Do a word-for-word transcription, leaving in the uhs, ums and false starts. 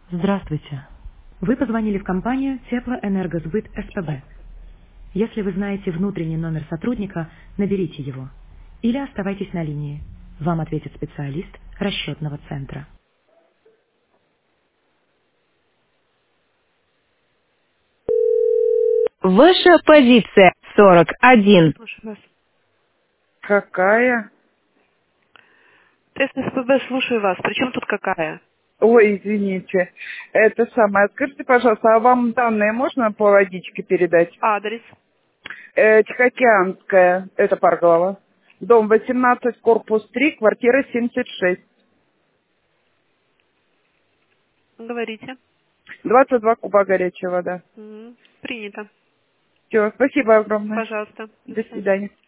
Здравствуйте. Вы позвонили в компанию Теплоэнергосбыт СПБ. Если вы знаете внутренний номер сотрудника, наберите его. Или оставайтесь на линии. Вам ответит специалист расчетного центра. Ваша позиция сорок один. Слушаю вас. Какая? Тест СПБ, слушаю вас. Причем тут какая? Ой, извините. Это самое. Скажите, пожалуйста, а вам данные можно по водичке передать? Адрес. Э, Тихоокеанская, это Парголова. Дом восемнадцать, корпус три, квартира семьдесят шесть. Говорите. двадцать два куба горячая вода. Мгм. Принято. Все, спасибо огромное. Пожалуйста. До До свидания. свидания.